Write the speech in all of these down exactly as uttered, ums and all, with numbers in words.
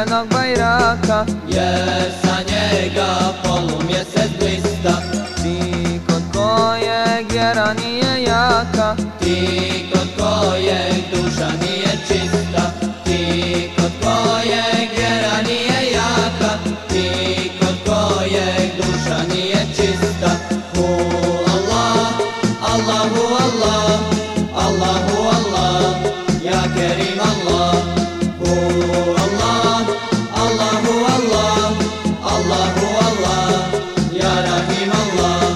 crvenog bajraka, jer sa njega polumjesec blista. ti kod kojeg vjera nije jaka, ti kod kojeg duša nije čista, ti kod kojeg vjera nije jaka, ti kod kojeg duša nije čista. Hu Allah, Allahu Allah, Allahu Allah, ja Kerim Allah. Hu Allah, Allahu Allah, Allahu Allah, ja Rahim Allah.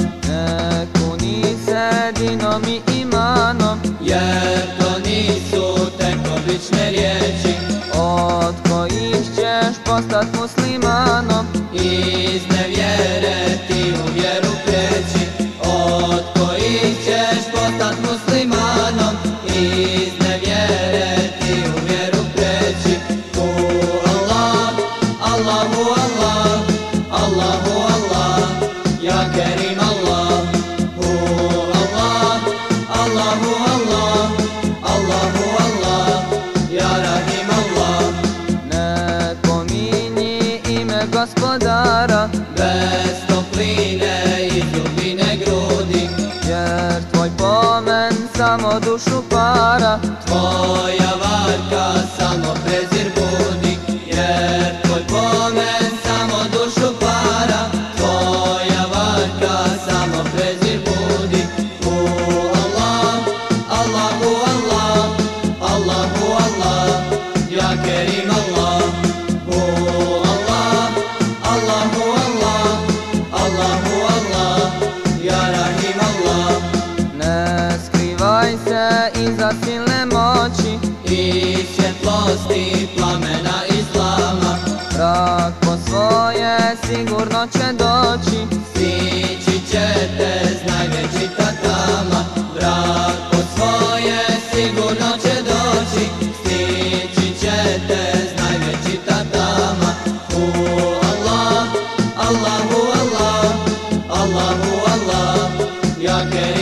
ne kuni se dinom i imanom, Jer to nisu tek obične riječi, od kojih ćeš postat muslimanom. iz nevjere ti u vjeru preći, od kojih ćeš postat muslimanom, iz nevjere ti u vjeru preći. Hu Allah, Allahu Allah, Allahu Allah, ja Kerim Allah. Hu Allah, Allahu Allah, Allahu Allah, ja Rahim Allah. Ne pominji ime gospodara, Bez topline i dubine grudi, jer tvoj pomen samo dušu para. tvoja varka samo prezir budi, jer tvoj pomen samo dušu para, tvoja varka samo prezir budi. Hu Allah, Allahu Allah, Allahu Allah, ja Kerim Allah. Hu Allah, Allahu Allah, Allahu Allah, ja Rahim Allah. Ne skrivaj se iza silne moći, I svjetlosti plamena islama, vrak po svoje sigurno će doći. stići ćete znaj veći tatama. Vrak po svoje sigurno će doći, stići ćete znaj veći tatama. Hu Allah, Allahu Allah, Allahu Allah, ja Kerim